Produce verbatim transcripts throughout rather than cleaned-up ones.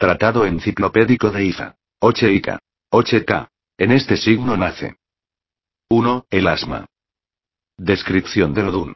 Tratado enciclopédico de Ifa. Oche Ika. Oche K. En este signo nace. uno. El asma. Descripción del Odún.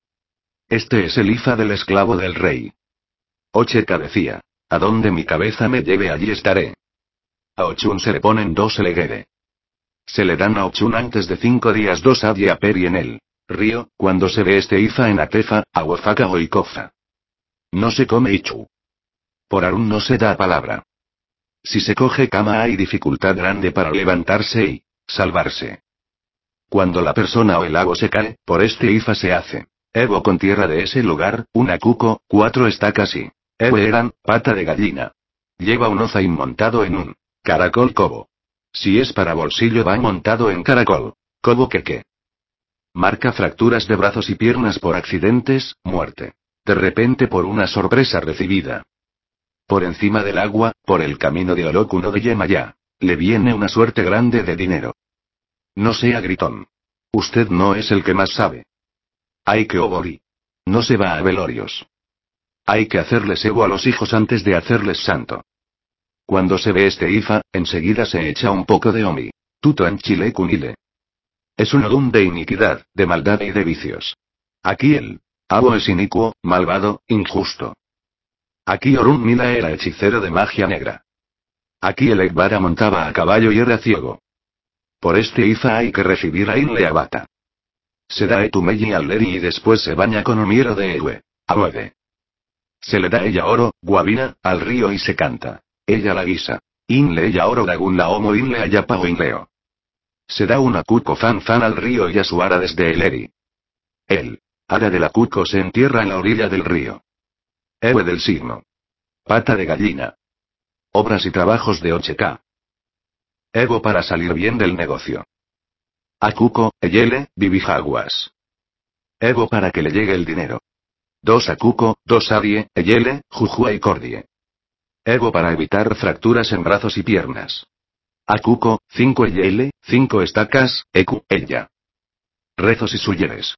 Este es el Ifa del esclavo del rey. Oche K decía: a donde mi cabeza me lleve allí estaré. A Ochun se le ponen dos elegere. Se le dan a Ochun antes de cinco días dos adye aperi en el río, cuando se ve este Ifa en Atefa, Aguafaka o Ikofa. No se come Ichu. Por Arun no se da palabra. Si se coge cama hay dificultad grande para levantarse y salvarse. Cuando la persona o el lago se cae, por este Ifa se hace Evo con tierra de ese lugar, una cuco, cuatro estacas y Ewe eran, pata de gallina. Lleva un ozain montado en un caracol cobo. Si es para bolsillo va montado en caracol, cobo queque. Marca fracturas de brazos y piernas por accidentes, muerte. De repente por una sorpresa recibida. Por encima del agua, por el camino de Olokuno de Yemayá, le viene una suerte grande de dinero. No sea gritón. Usted no es el que más sabe. Hay que obori. No se va a velorios. Hay que hacerles ego a los hijos antes de hacerles santo. Cuando se ve este Ifa, enseguida se echa un poco de omi. Tuto en chile kunile. Es un odún de iniquidad, de maldad y de vicios. Aquí el Abo es inicuo, malvado, injusto. Aquí Orun Mila era hechicero de magia negra. Aquí el Ekbara montaba a caballo y era ciego. Por este Ifa hay que recibir a Inleabata. Se da Etumeyi al Leri y después se baña con Omiero de Ewe. Abuede. Se le da ella oro, guabina, al río y se canta. Ella la guisa. Inle ella oro dagun la homo inle ayapa o inleo. Se da una cuco fan fan al río y a su ara desde el Eri. El ara de la cuco se entierra en la orilla del río. Ewe del signo. Pata de gallina. Obras y trabajos de ocho K. Evo para salir bien del negocio. Akuko, Eyele, Bibijaguas. Evo para que le llegue el dinero. Dos Akuko, dos Adie, Eyele, Jujua y Cordie. Evo para evitar fracturas en brazos y piernas. Akuko, cinco Eyele, cinco estacas, Eku, ella. Rezos y suyeres.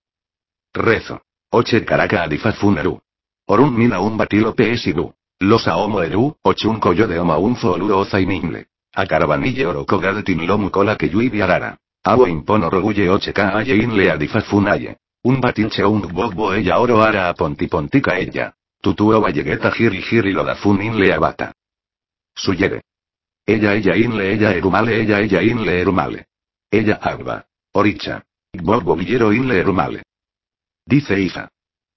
Rezo. Oche Karaka Adifafuneru. Orun Mina un batilo Peesidu. Los Aomo Eru, Ochun Koyo de Oma un Fooluro Ozainimle. A Caravanille Oroko Gadetin Lomu Kola que Yui Biarara. Abo Impono Roguye Oche Ka Aye Inle Adifafunaye. Un batinche un bogbo ella oro ara a ponti pontica ella. Tutuo Vallegueta Giri Giri Lodafun Inle Abata. Suyere. Ella ella Inle ella Erumale ella ella Inle Erumale. Ella Agba. Oricha. Bogbo Villero Inle Erumale. Dice Ifa.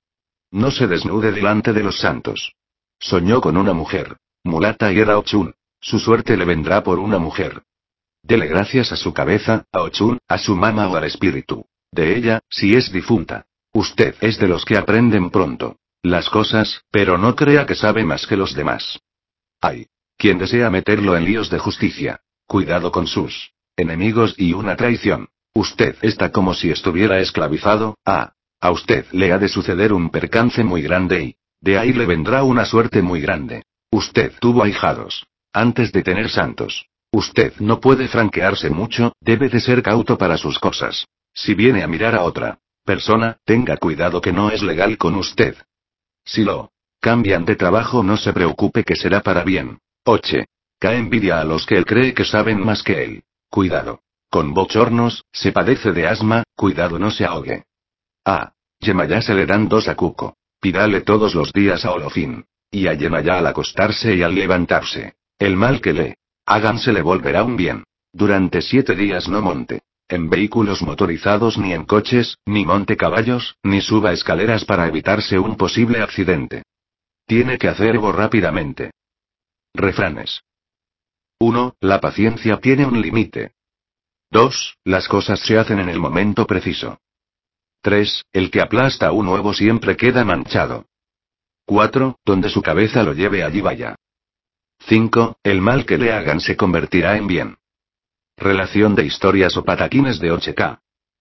No se desnude delante de los santos. Soñó con una mujer. Mulata y era Ochun. Su suerte le vendrá por una mujer. Dele gracias a su cabeza, a Ochun, a su mama o al espíritu. De ella, si es difunta. Usted es de los que aprenden pronto las cosas, pero no crea que sabe más que los demás. Hay quien desea meterlo en líos de justicia. Cuidado con sus enemigos y una traición. Usted está como si estuviera esclavizado. Ah. A usted le ha de suceder un percance muy grande y de ahí le vendrá una suerte muy grande. Usted tuvo ahijados antes de tener santos. Usted no puede franquearse mucho, debe de ser cauto para sus cosas. Si viene a mirar a otra persona, tenga cuidado que no es legal con usted. Si lo cambian de trabajo no se preocupe que será para bien. Oche. Cae envidia a los que él cree que saben más que él. Cuidado. Con bochornos, se padece de asma, cuidado no se ahogue. A Yemayá se le dan dos a Cuco. Pídale todos los días a Olofín. Y a Yemayá al acostarse y al levantarse. El mal que le hagan se le volverá un bien. Durante siete días no monte en vehículos motorizados ni en coches, ni monte caballos, ni suba escaleras para evitarse un posible accidente. Tiene que hacerlo rápidamente. Refranes. uno. La paciencia tiene un límite. dos. Las cosas se hacen en el momento preciso. tres. El que aplasta un huevo siempre queda manchado. cuatro. Donde su cabeza lo lleve allí vaya. cinco. El mal que le hagan se convertirá en bien. Relación de historias o pataquines de ocho K.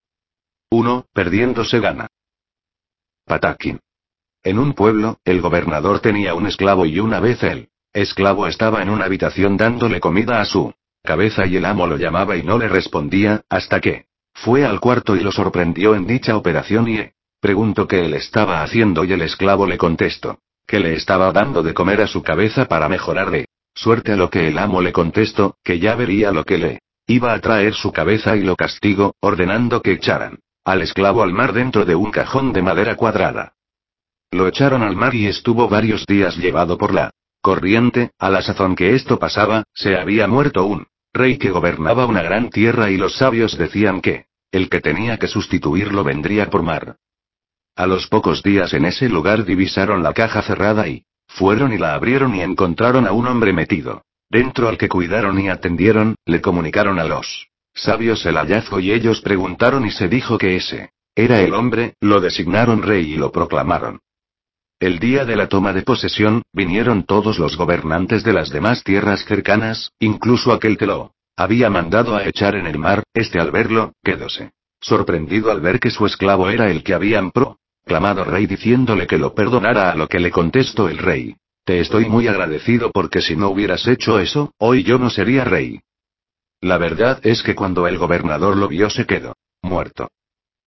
uno. Perdiendo se gana. Pataquín. En un pueblo, el gobernador tenía un esclavo y una vez el esclavo estaba en una habitación dándole comida a su cabeza y el amo lo llamaba y no le respondía, hasta que fue al cuarto y lo sorprendió en dicha operación y preguntó qué él estaba haciendo y el esclavo le contestó. que le estaba dando de comer a su cabeza para mejorar de suerte, a lo que el amo le contestó, que ya vería lo que le iba a traer su cabeza y lo castigó, ordenando que echaran al esclavo al mar dentro de un cajón de madera cuadrada. Lo echaron al mar y estuvo varios días llevado por la corriente. A la sazón que esto pasaba, se había muerto un rey que gobernaba una gran tierra y los sabios decían que el que tenía que sustituirlo vendría por mar. A los pocos días en ese lugar divisaron la caja cerrada y fueron y la abrieron y encontraron a un hombre metido dentro, al que cuidaron y atendieron. Le comunicaron a los sabios el hallazgo y ellos preguntaron y se dijo que ese era el hombre. Lo designaron rey y lo proclamaron. El día de la toma de posesión, vinieron todos los gobernantes de las demás tierras cercanas, incluso aquel que lo había mandado a echar en el mar. Este, al verlo, quedóse sorprendido al ver que su esclavo era el que habían proclamado rey, diciéndole que lo perdonara, a lo que le contestó el rey: te estoy muy agradecido, porque si no hubieras hecho eso, hoy yo no sería rey. La verdad es que cuando el gobernador lo vio se quedó muerto.